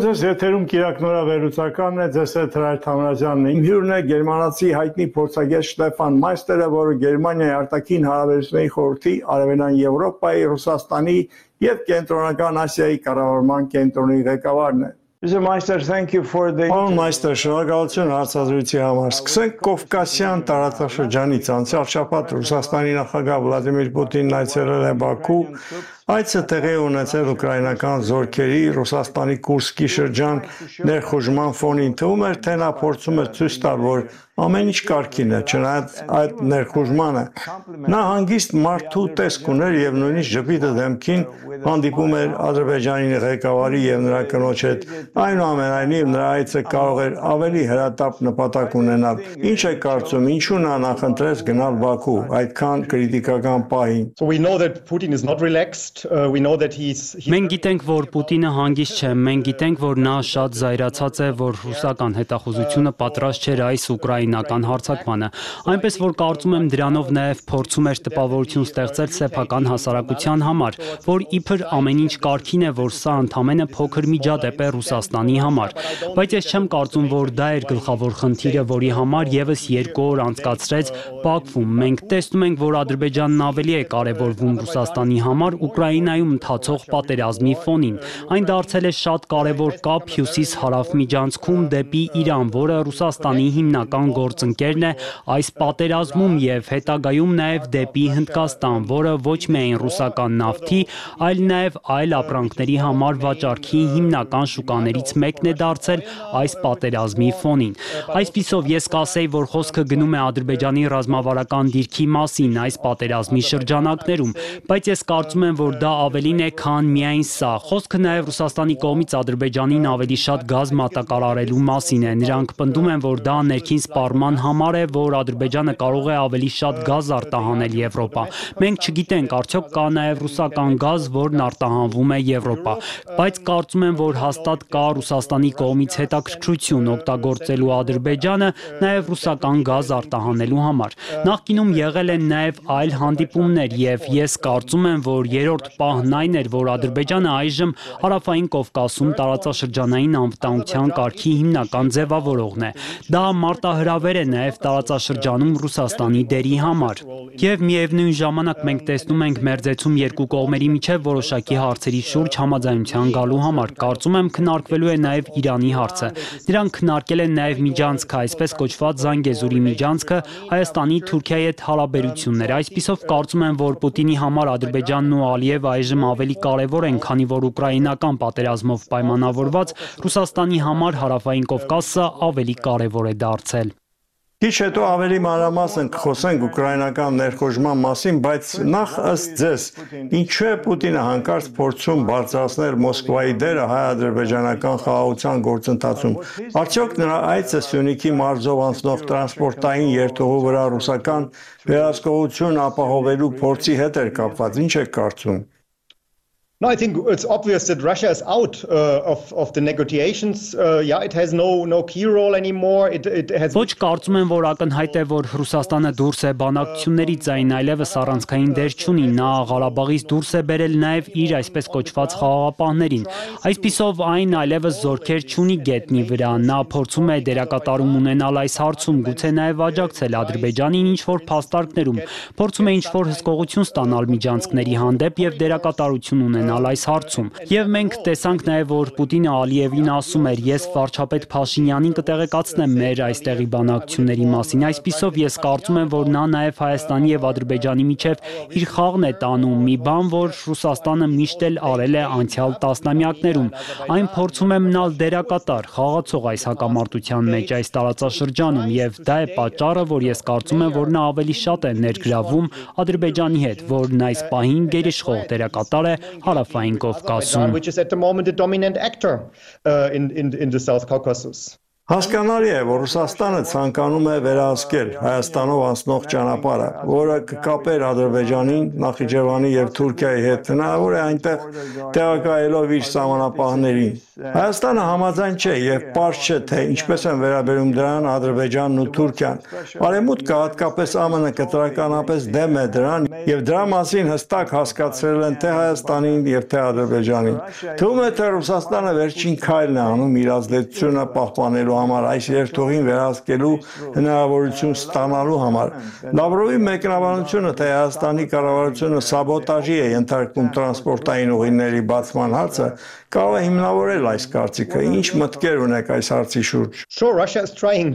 ձեզ եթերում Կիրակ նորավերուցականն է, ձեզ հետ Հրայր Թամրազյանն է։ Իմ հյուրն է գերմանացի հայտնի փորձագետ Շտեֆան Մայստերը, որը Գերմանիայի արտաքին հարաբերությունների խորհրդի Արևելյան Եվրոպայի, Ռուսաստանի եւ Կենտրոնական Ասիայի կառավարման կենտրոնի ղեկավարն է։ Mr. Meister, thank you for the... Պարոն Մայստեր, շնորհակալություն հարցազրույցի համար։ Սկսենք Կովկասյան տարածաշրջանից։ Անցյալ շաբաթ Ռուսաստանի նախագահ Վլադիմիր Պուտինն այցելել է Բաքու։ Այցը տեղի ունեցել ուկրաինական զորքերի Ռուսաստանի Կուրսկի շրջան ներխուժման ֆոնին։ Թվում էր, թե նա փորձում է ցույց տալ, որ ամեն ինչ կարգին է, չնայած այդ ներխուժմանը։ Նա հանգիստ մարդու տեսք ուներ եւ նույնիսկ ժպիտը դեմքին հանդիպում էր Ադրբեջանի ղեկավարի եւ նրա կնոջ հետ։ Այնուամենայնիվ նրա այցը կարող էր ավելի հրատապ նպատակ ունենալ։ Ինչ է կարծում, ինչու նա նախընտրեց գնալ Բաքու այդքան կրիտիկական պահին։ Մենք գիտենք, որ Պուտինը հանգիստ չէ, մենք գիտենք, որ նա շատ զայրացած է, որ ռուսական հետախուզությունը պատրաստ չէր այս ուկրաինական հարձակմանը, այնպես որ կարծում եմ դրանով նաև փորձում էր տպավորություն ստեղծել սեփական հասարակության համար, որ իբր ամեն ինչ կարգին է, որ սա ընդամենը փոքր միջադեպ է Ռուսաստանի համար, բայց ես չեմ կարծում, որ դա էր գլխավոր խնդիրը, որի համար եւս 2 օր անցկացրեց Բաքվում։ Մենք տեսնում ենք, որ Ադրբեջանն ավելի է կարևորվում Ռուսաստանի համար Ուկրաինայում ընթացող պատերազմի ֆոնին։ Այն դարձել է շատ կարևոր կապ հյուսիս-հարավ միջանցքում դեպի Իրան, որը Ռուսաստանի հիմնական գործընկերն է այս պատերազմում եւ հետագայում նաեւ դեպի Հնդկաստան, որը ոչ միայն ռուսական նավթի, այլ նաեւ այլ ապրանքների համար վաճառքի հիմնական շուկաներից մեկն է դարձել այս պատերազմի ֆոնին։ Այսպիսով ես կասեի, որ խոսքը գնում է Ադրբեջանի ռազմավարական դիրքի մասին այս պատերազմի շրջանակներում, բայց ես կարծում եմ, որ դա ավելին է, քան միայն սա։ Խոսքը նաև Ռուսաստանի կողմից Ադրբեջանին ավելի շատ գազ մատակարարելու մասին է։ Նրանք պնդում են, որ դա ներքին սպառման համար է, որ Ադրբեջանը կարող է ավելի շատ գազ արտահանել Եվրոպա։ Մենք չգիտենք, արդյոք կա նաև ռուսական գազ, որն արտահանվում է Եվրոպա, բայց կարծում եմ, որ հաստատ կա Ռուսաստանի կողմից հետաքրքրություն օգտագործելու Ադրբեջանը նաև ռուսական գազ արտահանելու համար։ Նախկինում եղել են նաև այլ հանդիպումներ եւ ես կարծում եմ, որ երրորդ պահն այն էր, որ Ադրբեջանը այժմ Հարավային Կովկասում տարածաշրջանային անվտանգության կարգի հիմնական ձևավորողն է։ Դա մարտահրավեր է նաև տարածաշրջանում Ռուսաստանի դերի համար։ Եվ միևնույն ժամանակ մենք տեսնում ենք մերձեցում երկու կողմերի միջև որոշակի հարցերի շուրջ համաձայնության գալու համար։ Կարծում եմ քննարկվելու է նաև Իրանի հարցը։ Նրանք քննարկել են նաև միջանցքը, այսպես կոչված Զանգեզուրի միջանցքը, Հայաստանի Թուրքիայի հետ հարաբերություններ։ Այսպիսով կարծում եմ, որ Պուտինի համար Ադրբեջանն ու Ալիևը այժմ ավելի կարևոր են, քանի որ ուկրաինական պատերազմով պայմանավորված Ռուսաստանի համար Հարավային Կովկասը ավելի կարևոր է դարձել։ Քիչ հետո ավելի մանրամասն կխոսենք ուկրաինական ներխուժման մասին, բայց նախ ըստ ձեզ, ինչու է Պուտինը հանկարծ փորձում բարձրացնել Մոսկվայի դերը հայ-ադրբեջանական խաղաղության գործընթացում։ Արդյոք նրա այցը Սյունիքի մարզով անցնող տրանսպորտային երթուղու վրա ռուսական վերահսկողություն ապահովելու փորձի հետ էր կապված, ինչ եք կարծում։ No, I think it's obvious that Russia is out of the negotiations. It has no key role anymore. It has. Ոչ կարծում եմ, որ ակնհայտ է, որ Ռուսաստանը դուրս է բանակցություններից, այն այլևս առանցքային դեր չունի։ Նա Ղարաբաղից դուրս է բերել նաև իր այսպես կոչված խաղաղապահներին։ Այսպիսով այն այլևս զորքեր չունի գետնի վրա։ Նա փորձում է դերակատարում ունենալ այս հարցում, գուցե նաև աջակցել Ադրբեջանին ինչ-որ փաստարկներում, փորձում է ինչ-որ հսկողություն ստանալ միջանցքների հանդեպ եւ դերակատարություն ունենալ այս հարցում։ Եվ մենք տեսանք նաև, որ Պուտինը Ալիևին ասում էր, ես վարչապետ Փաշինյանին կտեղեկացնեմ մեր այստեղի բանակցությունների մասին։ Այսպիսով ես կարծում եմ, որ նա նաև Հայաստանի եւ Ադրբեջանի միջև իր խաղն է տանում, մի բան, որ Ռուսաստանը միշտ էլ արել է անցյալ տասնամյակներում։ Այն փորձում է մնալ դերակատար, խաղացող այս հակամարտության մեջ այս տարածաշրջանում եւ դա է պատճառը, որ ես կարծում եմ, որ նա ավելի շատ է ներգրավում Ադրբեջանի հետ, որն այս պահին գերիշխող դերակատար է Հարավային Կովկասում։ Which is at the moment the dominant actor in the South Caucasus. Հասկանալի է, որ Ռուսաստանը ցանկանում է վերահսկել Հայաստանով անցնող ճանապարհը, որը կկապեր Ադրբեջանին, Նախիջևանի եւ Թուրքիայի հետ, հնարավոր է այնտեղ տեղակայելով իր սահմանապահներին։ Հայաստանը համաձայն չէ եւ պարզ չէ, թե ինչպես են վերաբերում դրան Ադրբեջանն ու Թուրքիան։ Արևմուտքը, հատկապես ԱՄՆ-ը, կտրականապես դեմ է դրան եւ դրա մասին հստակ հասկացրել են թե Հայաստանին եւ թե Ադրբեջանին։ Թվում է, թե Ռուսաստանը վերջին քայլն է անում իր ազդեցությունը պահպանելու համար, այս երթուղին վերահսկելու հնարավորություն ստանալու համար։ Լավրովի մեկնաբանությունը, թե Հայաստանի կառավարությունը սաբոտաժի է ենթարկում տրանսպորտային ուղիների բացման հարցը, կարող է հիմնավորել այս կարծիքը։ Ինչ մտքեր ունեք այս հարցի շուրջ։ Sure, Russia is trying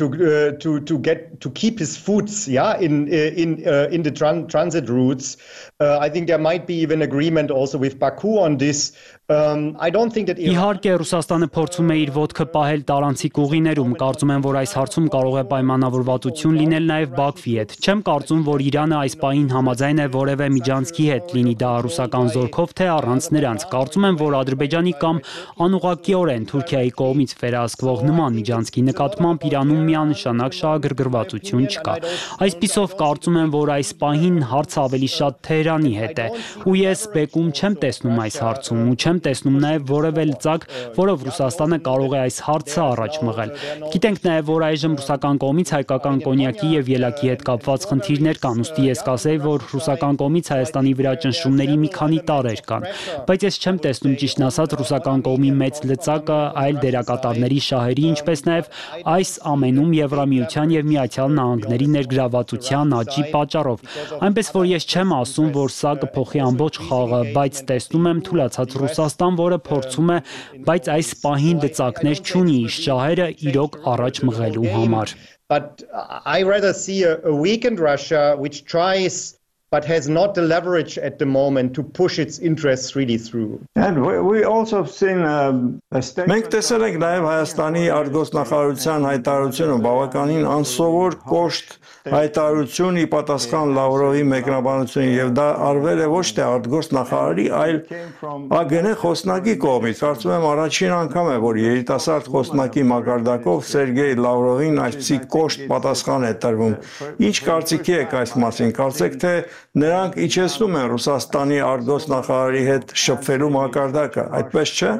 to keep his foots, in the transit routes. I think there might be even agreement also with Baku on this. I don't think that Իհարկե Ռուսաստանը փորձում է իր ոտքը պահել տարանցիկ ուղիներում, կարծում եմ, որ այս հարցում կարող է պայմանավորվածություն լինել նաև Բաքվի հետ։ Չեմ կարծում, որ Իրանը այս պահին համաձայն է որևէ միջանցքի հետ, լինի դա ռուսական զորքով թե առանց նրանց։ Կարծում եմ, որ Ադրբեջանի կամ անուղղակիորեն Թուրքիայի կողմից վերահսկվող նման միջանցքի նկատմամբ Իրանում միանշանակ շահագրգռվածություն չկա։ Այսպիսով կարծում եմ, որ այս պահին հարցը ավելի շատ Թեհրանի հետ է, ու ես բեկում չեմ տեսնում այս հարցում, ու չեմ տեսնում նաև որևէ լծակ, որով Ռուսաստանը կարող է այս հարցը առաջ մղել։ Գիտենք նաև, որ այժմ ռուսական կողմից հայկական կոնյակի եւ ելակի հետ կապված խնդիրներ կան, ուստի ես կասեի, որ ռուսական կողմից Հայաստանի վրա ճնշումների մի քանի տարրեր կան, բայց ես չեմ տեսնում ճիշտն ասած ռուսական կողմի մեծ լծակը այլ դերակատարների շահերի, ինչպես նաև այս ամենում Եվրամիության եւ Միացյալ Նահանգների ներգրավվածության աճի պատճառով։ Այնպես որ ես չեմ ասում, որ սա կփոխի ամբողջ խաղը, բայց տեսնում եմ թուլացած Ռուսաստան, որը փորձում է, բայց այս պահին լծակներ չունի շահերը իրոք առաջ մղելու համար։ But I rather see a weakened Russia which tries but has not the leverage at the moment to push its interests really through. And we also seen Մենք տեսել ենք նաև Հայաստանի արտգործնախարարության հայտարարությունը բավականին անսովոր կոշտ հայտարարություն ի պատասխան Լավրովի մեկնաբանությունին եւ դա արվել է ոչ թե արտգործնախարարի, այլ ԱԳՆ խոսնակի կողմից։ Կարծում եմ առաջին անգամ է, որ երիտասարդ խոսնակի մակարդակով Սերգեյ Լավրովին այսպիսի կոշտ պատասխան է տրվում։ Ինչ կարծիքի եք այս մասին։ Կարծեք թե նրանք իջեցնում են Ռուսաստանի արտգործնախարարի հետ շփվելու մակարդակը, այդպես չէ։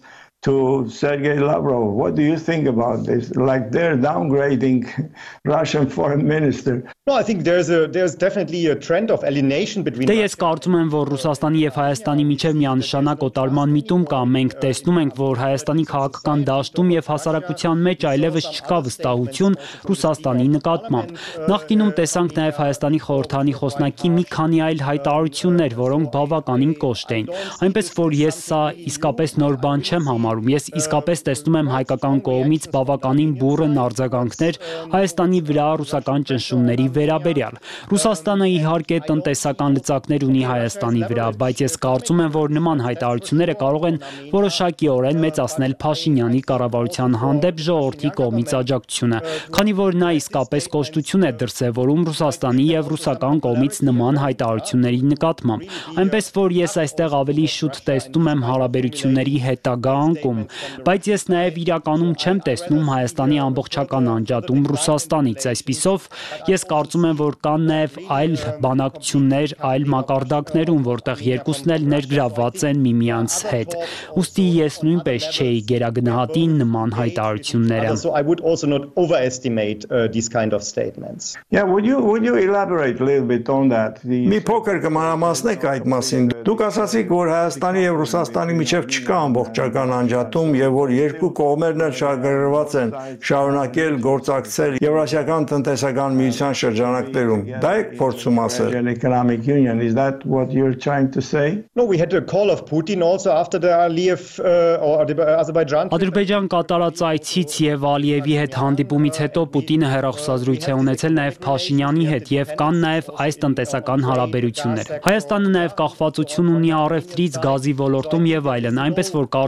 To Sergei Lavrov, what do you think about this? Like they're downgrading Russian foreign minister. No, I think there's definitely a trend of alienation between. Դե ես կարծում եմ, որ Ռուսաստանի եւ Հայաստանի միջև միանշանակ օտարման միտում կա։ Մենք տեսնում ենք, որ Հայաստանի քաղաքական դաշտում եւ հասարակության մեջ այլևս չկա վստահություն Ռուսաստանի նկատմամբ։ Նախկինում տեսանք նաեւ Հայաստանի խորհրդանի խոսնակի մի քանի այլ հայտարարություններ, որոնք բավականին կոշտ էին։ Այնպես որ ես սա իսկապես նոր բան չեմ համարում։ Ես իսկապես տեսնում եմ հայկական կողմից բավականին բուռն արձագանքներ Հայաստանի վրա ռուսական ճնշումների վերաբերյալ։ Ռուսաստանը իհարկե տնտեսական լծակներ ունի Հայաստանի վրա, բայց ես կարծում եմ, որ նման հայտարարությունները կարող են որոշակիորեն մեծացնել Փաշինյանի կառավարության հանդեպ ժողովրդի կողմից աջակցությունը, քանի որ նա իսկապես կոշտություն է դրսևորում Ռուսաստանի եւ ռուսական կողմից նման հայտարարությունների նկատմամբ։ Այնպես որ ես այստեղ ավելի շուտ տեսնում եմ հարաբերությունների հետագա անկում, բայց ես նաեւ իրականում չեմ տեսնում Հայաստանի ամբողջական անջատում Ռուսաստանից։ Այսպիսով ես կարծում եմ, որ կան նաև այլ բանակցություններ, այլ մակարդակներում, որտեղ երկուսն էլ ներգրավված են միմյանց հետ։ Ուստի ես նույնպես չէի գերագնահատի նման հայտարարությունները։ So I would also not overestimate these kind of statements. Yeah, would you elaborate a little bit on that? Մի փոքր կմանրամասնեք այդ մասին։ Դուք ասացիք, որ Հայաստանի եւ Ռուսաստանի միջև չկա ամբողջական անջատում եւ որ երկու կողմերն էլ շահագրգռված են շարունակել գործակցել Եվրասիական տնտեսական միության շրջանակներում։ Դա եք փորձում ասել։ Economic union, is that what you're trying to say? No, we had a call of Putin also after the Aliyev or Azerbaijan. Ադրբեջան կատարած այցից եւ Ալիևի հետ հանդիպումից հետո Պուտինը հեռախոսազրույց է ունեցել նաեւ Փաշինյանի հետ եւ կան նաեւ այս տնտեսական հարաբերություններ։ Հայաստանը նաեւ կախվածություն ունի առևտրից, գազի ոլորտում եւ այլն, այնպես որ կարծում եմ, որ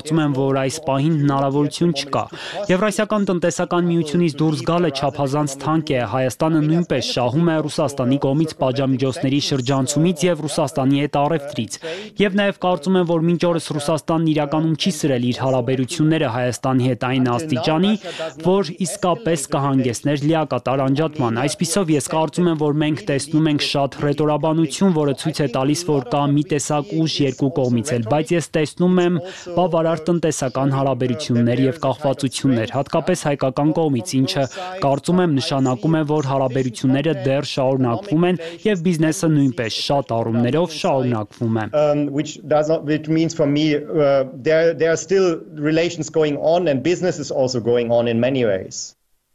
որ այս պահին հնարավորություն չկա։ Եվրասիական տնտեսական միությունից դուրս գալը չափազանց թանկ է։ Հայաստանը նույնպես շահում է Ռուսաստանի կողմից պատժամիջոցների շրջանցումից եւ Ռուսաստանի հետ առևտրից։ Եվ նաեւ կարծում եմ, որ մինչ օրս Ռուսաստանն իրականում չի սրել իր հարաբերությունները Հայաստանի հետ այն աստիճանի, որ իսկապես կհանգեցներ լիակատար անջատման։ Այսպիսով ես կարծում եմ, որ մենք տեսնում ենք շատ հռետորաբանություն, որը ցույց է տալիս, որ կա մի տեսակ ուժ երկու կողմից էլ, բայց ես տեսնում եմ բավարար տնտեսական հարաբերություններ եւ կախվածություններ, հատկապես հայկական կողմից, ինչը կարծում եմ նշանակում է, որ հարաբերությունները դեռ շարունակվում են եւ բիզնեսը նույնպես շատ առումներով շարունակվում է. Which means for me there are still relations going on and business is also going on in many ways.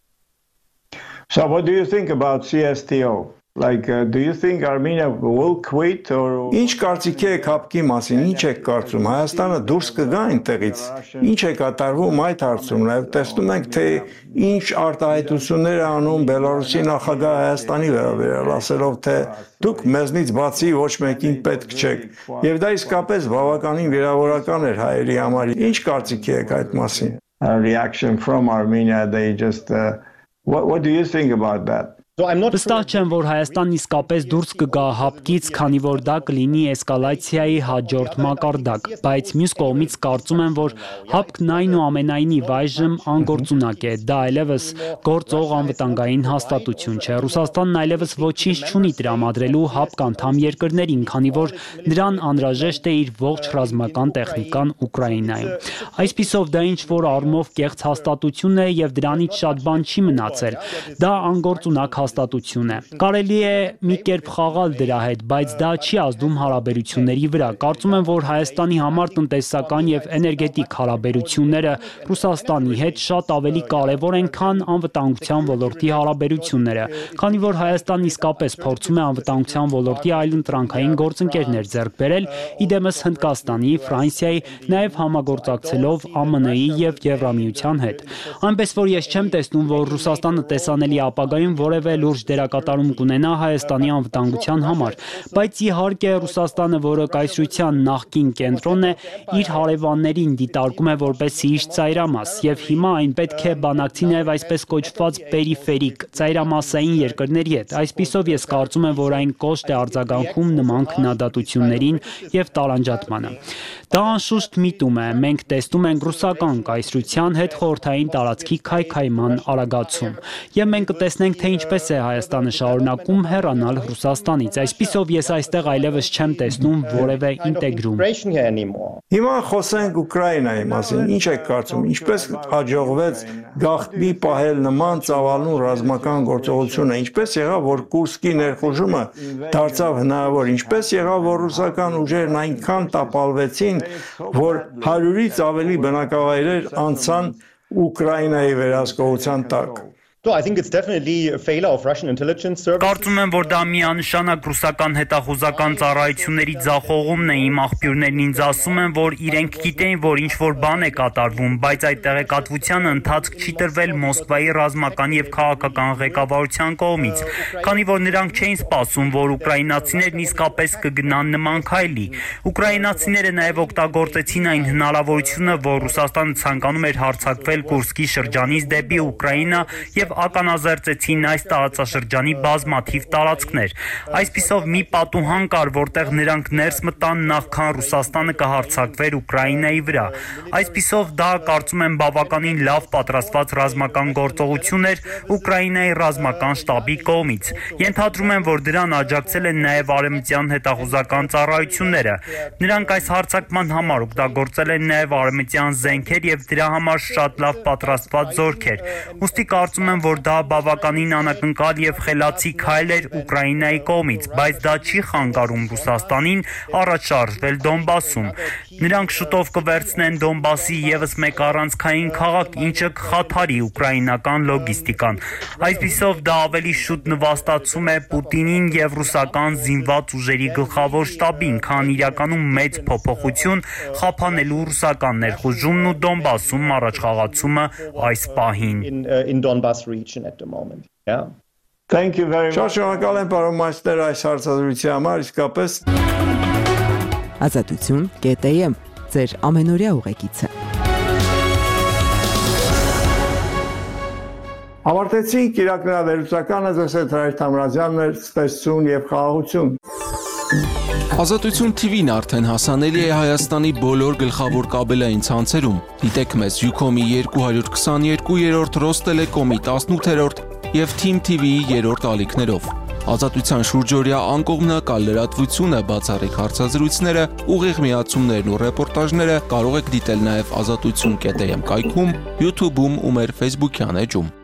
So what do you think about CSTO? Like, do you think Armenia will quit or... Ինչ կարծիք եք հապկի մասին, ինչ եք կարծում, Հայաստանը դուրս կգա այնտեղից, ինչ է կատարվում այդ հարցում, նաև տեսնում ենք, թե ինչ արտահայտություններ է անում Բելարուսի նախագահ Հայաստանի վերաբերյալ, ասելով, թե դուք մեզնից բացի ոչ մեկին պետք չեք, եւ դա իսկապես բավականին վիրավորական էր հայերի համար. Ինչ կարծիք եք այդ մասին? Reaction from Armenia, they just... What do you think about that? Վստահ չեմ, որ Հայաստանն իսկապես դուրս կգա հապկից, քանի որ դա կլինի էսկալացիայի հաջորդ մակարդակ, բայց մյուս կողմից կարծում եմ, որ հապկն այնուամենայնիվ այժմ անգործունակ է, դա այլևս գործող անվտանգային հաստատություն չէ։ Ռուսաստանն այլևս ոչինչ չունի տրամադրելու հապկ անդամ երկրներին, քանի որ նրան անհրաժեշտ է իր ողջ ռազմական տեխնիկան Ուկրաինայում։ Այսպիսով դա ինչ որ առումով կեղծ հաստատություն է եւ դրանից շատ բան չի մնացել։ Դա անգործունակ հաստատություն է։ Կարելի է մի կերպ խաղալ դրա հետ, բայց դա չի ազդում հարաբերությունների վրա։ Կարծում եմ, որ Հայաստանի համար տնտեսական եւ էներգետիկ հարաբերությունները Ռուսաստանի հետ շատ ավելի կարեւոր են, քան անվտանգության ոլորտի հարաբերությունները, քանի որ Հայաստանն իսկապես փորձում է անվտանգության ոլորտի այլընտրանքային գործընկերներ ձեռք բերել, իդեմս Հնդկաստանի, Ֆրանսիայի, նաեւ համագործակցելով ԱՄՆ-ի եւ Եվրամիության հետ։ Այնպես որ ես չեմ տեսնում, որ Ռուսաստանը տեսանելի ապագայում որևէ լուրջ դերակատարում կունենա Հայաստանի անվտանգության համար, բայց իհարկե Ռուսաստանը, որը կայսրության նախկին կենտրոնն է, իր հարևաններին դիտարկում է որպես իր ծայրամաս, եւ հիմա այն պետք է բանակցի նաեւ այսպես կոչված պերիֆերիկ ծայրամասային երկրների հետ։ Այսպիսով ես կարծում եմ, որ այն կոշտ է արձագանքում նման քննադատություններին եւ տարանջատմանը։ Դա անշուշտ միտում է, մենք տեսնում ենք ռուսական կայսրության հետ խորհրդային տարածքի քայքայման արագացում, եւ մենք կտեսնենք, թե ինչպես է Հայաստանը շարունակում հեռանալ Ռուսաստանից։ Այսպիսով ես այստեղ այլևս չեմ տեսնում որևէ ինտեգրում։ Հիմա խոսենք Ուկրաինայի մասին։ Ինչ եք կարծում, ինչպես հաջողվեց գաղտնի պահել նման ծավալուն ռազմական գործողությունը, ինչպես եղավ, որ Կուրսկի ներխուժումը դարձավ հնարավոր, ինչպես եղավ, որ ռուսական ուժերն այնքան տապալվեցին, որ 100-ից ավելի բնակավայրեր անցան Ուկրաինայի վերահսկողության տակ։ I think it's definitely a failure of Russian intelligence services. Կարծում եմ, որ դա միանշանակ ռուսական հետախուզական ծառայությունների ձախողումն է։ Իմ աղբյուրներն ինձ ասում են, որ իրենք գիտեն, որ ինչ-որ բան է կատարվում, բայց այդ տեղեկատվությանը ընթացք չի տրվել Մոսկվայի ռազմական եւ քաղաքական ղեկավարության կողմից, քանի որ նրանք չէին սպասում, որ ուկրաինացիներն իսկապես կգնան նման քայլի։ Ուկրաինացիները նաեւ օգտագործեցին այն հնարավորությունը, որ Ռուսաստանը ցանկանում էր հարձակվել Կուրսկի շրջանից դեպի Ուկրաինա եւ ականազերծեցին այս տարածաշրջանի բազմաթիվ տարածքներ։ Այսպիսով մի պատուհան կար, որտեղ նրանք ներս մտան նախքան Ռուսաստանը կհարձակվեր Ուկրաինայի վրա։ Այսպիսով դա կարծում եմ բավականին լավ պատրաստված ռազմական գործողություն էր Ուկրաինայի ռազմական շտաբի կողմից։ Ենթադրում եմ, որ դրան աջակցել են նաեւ արևմտյան հետախուզական ծառայությունները։ Նրանք այս հարձակման համար օգտագործել են նաեւ արևմտյան զենքեր եւ դրա համար շատ լավ պատրաստված զորքեր։ Ուստի կարծում եմ, որ դա բավականին անակնկալ եւ խելացի քայլ էր Ուկրաինայի կողմից, բայց դա չի խանգարում Ռուսաստանին առաջ շարժվել Դոնբասում։ Նրանք շուտով կվերցնեն Դոնբասի եւս մեկ առանցքային քաղաք, ինչը կխաթարի ուկրաինական լոգիստիկան։ Այսպիսով դա ավելի շուտ նվաստացում է Պուտինին եւ ռուսական զինված ուժերի գլխավոր շտաբին, քան իրականում մեծ փոփոխություն խափանելու ռուսական ներխուժումն ու Դոնբասում առաջխաղացումը այս պահին։ In Donbas region at the moment. Yeah. Thank you very much. Շնորհակալ եմ պարոն Մայստեր այս հարցազրույցի համար, իսկապես Ազատություն.am ձեր ամենօրյա ուղեկիցը։ Ավարտեցինք իրականավերուցականը ձեզ Հրայր Թամրազյանն էր, ստեսություն եւ խաղաղություն։ Ազատություն TV-ն արդեն հասանելի է Հայաստանի բոլոր գլխավոր կաբելային ցանցերում։ Դիտեք մեզ Ucom-ի 222-րդ, Ռոստելեկոմի 18-րդ եւ Team TV-ի 3-րդ ալիքներով։ Ազատության շուրջօրյա անկողմնակալ լրատվությունը, բացառիկ հարցազրույցները, ուղիղ միացումներն ու ռեպորտաժները կարող եք դիտել նաև azatutsun.am կայքում, YouTube-ում ու մեր Facebook-յան էջում։